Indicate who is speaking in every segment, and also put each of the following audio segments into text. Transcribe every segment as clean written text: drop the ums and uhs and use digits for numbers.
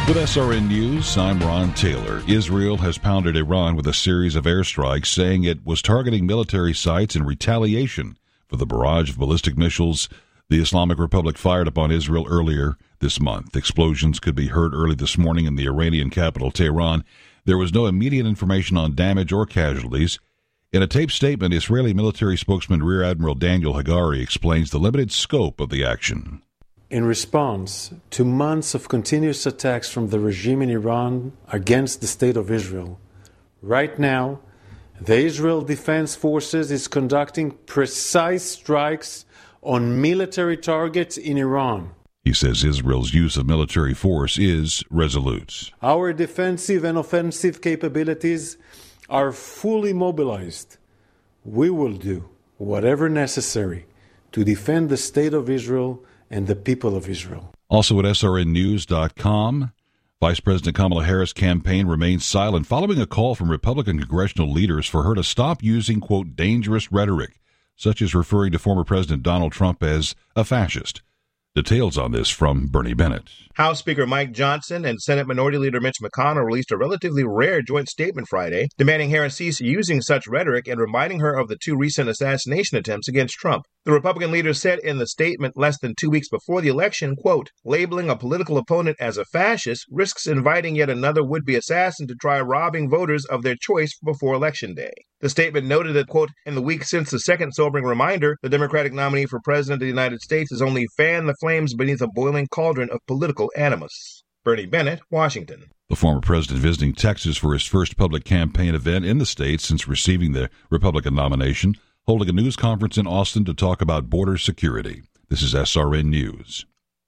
Speaker 1: With SRN News, I'm Ron Taylor. Israel has pounded Iran with a series of airstrikes, saying it was targeting military sites in retaliation for the barrage of ballistic missiles the Islamic Republic fired upon Israel earlier this month. Explosions could be heard early this morning in the Iranian capital, Tehran. There was no immediate information on damage or casualties. In a taped statement, Israeli military spokesman Rear Admiral Daniel Hagari explains the limited scope of the action.
Speaker 2: In response to months of continuous attacks from the regime in Iran against the State of Israel, right now, the Israel Defense Forces is conducting precise strikes on military targets in Iran.
Speaker 1: He says Israel's use of military force is resolute.
Speaker 2: Our defensive and offensive capabilities are fully mobilized. We will do whatever necessary to defend the State of Israel and the people of Israel.
Speaker 1: Also at srnnews.com, Vice President Kamala Harris' campaign remains silent following a call from Republican congressional leaders for her to stop using, quote, dangerous rhetoric, such as referring to former President Donald Trump as a fascist. Details on this from Bernie Bennett.
Speaker 3: House Speaker Mike Johnson and Senate Minority Leader Mitch McConnell released a relatively rare joint statement Friday, demanding Harris cease using such rhetoric and reminding her of the two recent assassination attempts against Trump. The Republican leader said in the statement less than 2 weeks before the election, quote, labeling a political opponent as a fascist risks inviting yet another would-be assassin to try robbing voters of their choice before Election Day. The statement noted that, quote, in the week since the second sobering reminder, the Democratic nominee for President of the United States has only fanned the flames beneath a boiling cauldron of political animus. Bernie Bennett, Washington.
Speaker 1: The former president visiting Texas for his first public campaign event in the state since receiving the Republican nomination, holding a news conference in Austin to talk about border security. This is SRN News.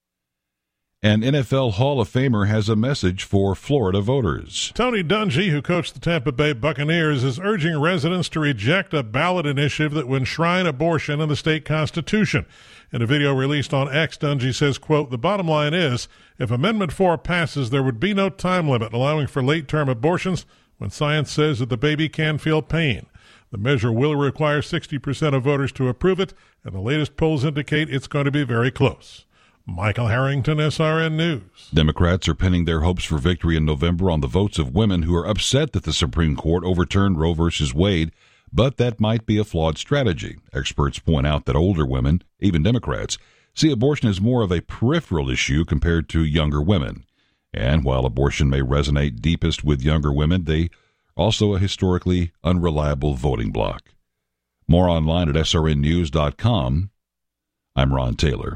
Speaker 1: An NFL Hall of Famer has a message for Florida voters.
Speaker 4: Tony Dungy, who coached the Tampa Bay Buccaneers, is urging residents to reject a ballot initiative that would enshrine abortion in the state constitution. In a video released on X, Dungy says, quote, the bottom line is, if Amendment 4 passes, there would be no time limit allowing for late-term abortions when science says that the baby can feel pain. The measure will require 60% of voters to approve it, and the latest polls indicate it's going to be very close. Michael Harrington, SRN News.
Speaker 1: Democrats are pinning their hopes for victory in November on the votes of women who are upset that the Supreme Court overturned Roe v. Wade, but that might be a flawed strategy. Experts point out that older women, even Democrats, see abortion as more of a peripheral issue compared to younger women. And while abortion may resonate deepest with younger women, they are also a historically unreliable voting bloc. More online at srnnews.com. I'm Ron Taylor.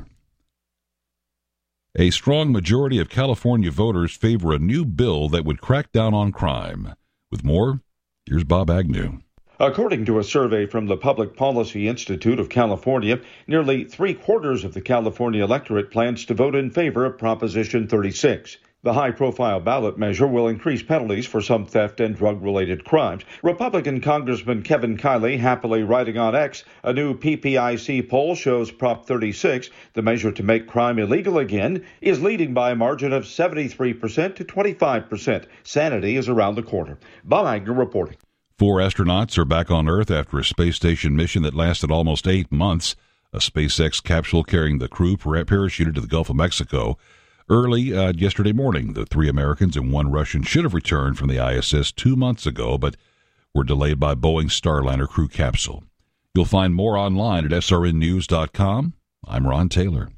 Speaker 1: A strong majority of California voters favor a new bill that would crack down on crime. With more, here's Bob Agnew.
Speaker 5: According to a survey from the Public Policy Institute of California, nearly three-quarters of the California electorate plans to vote in favor of Proposition 36. The high-profile ballot measure will increase penalties for some theft and drug-related crimes. Republican Congressman Kevin Kiley happily writing on X, a new PPIC poll shows Prop 36, the measure to make crime illegal again, is leading by a margin of 73% to 25%. Sanity is around the corner. Bob Agnew reporting.
Speaker 1: 4 astronauts are back on Earth after a space station mission that lasted almost 8 months. A SpaceX capsule carrying the crew parachuted to the Gulf of Mexico. Early yesterday morning, the 3 Americans and 1 Russian should have returned from the ISS 2 months ago, but were delayed by Boeing's Starliner crew capsule. You'll find more online at srnnews.com. I'm Ron Taylor.